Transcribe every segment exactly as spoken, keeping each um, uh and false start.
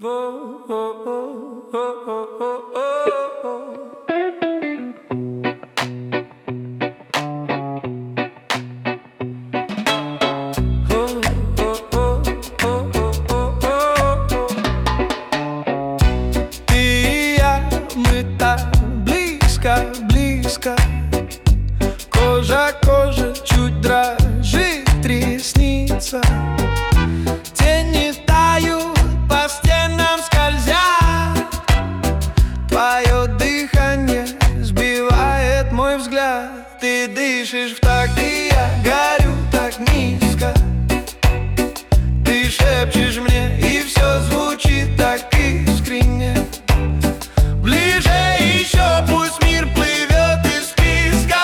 и я, мы так близко, близко. Кожа, кожа чуть дрожит ресница. Тени тают, по стенам скользят. Твое дыхание сбивает мой взгляд. Ты дышишь в такт, и я горю так низко. Ты шепчешь мне, и все звучит так искренне. Ближе еще, пусть мир плывет из песка.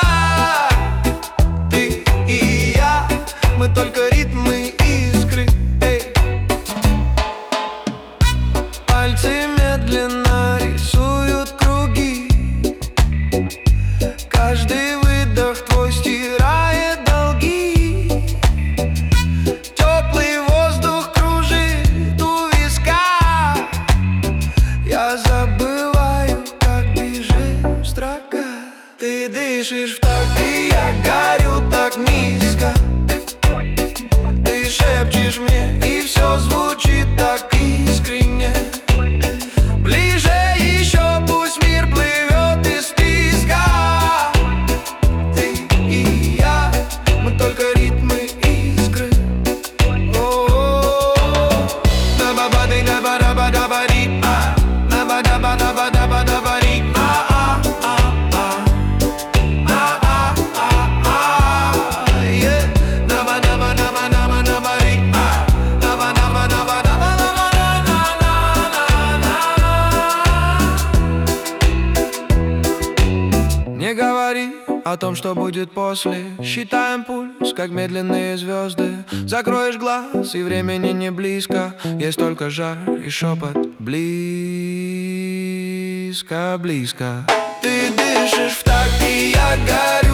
Ты и я, мы только ритмы искры. Эй. Пальцы медленно рисуют круги. Каждый выдох твой стирает долги. Теплый воздух кружит у виска. Я забываю, как бежит строка. Ты дышишь в такт, и я горю так низко. Ты шепчешь мне, и все звучит так искренне. Ближе еще, пусть мир плывет из песка. Ты и я, мы только ритмы искры. О-о-о. Наба-ба-ди, наба-даба-даба-ди, а. Наба-даба-даба-даба-даба-ди, а, а, а, а, а, а, yeah. Наба-даба-даба-даба-даба-ди, а. Не говори о том, что будет после. Считаем пульс, как медленные звезды. Закроешь глаз, и времени не близко. Есть только жар и шепот. Близко, близко. Ты дышишь в такт, и я горю.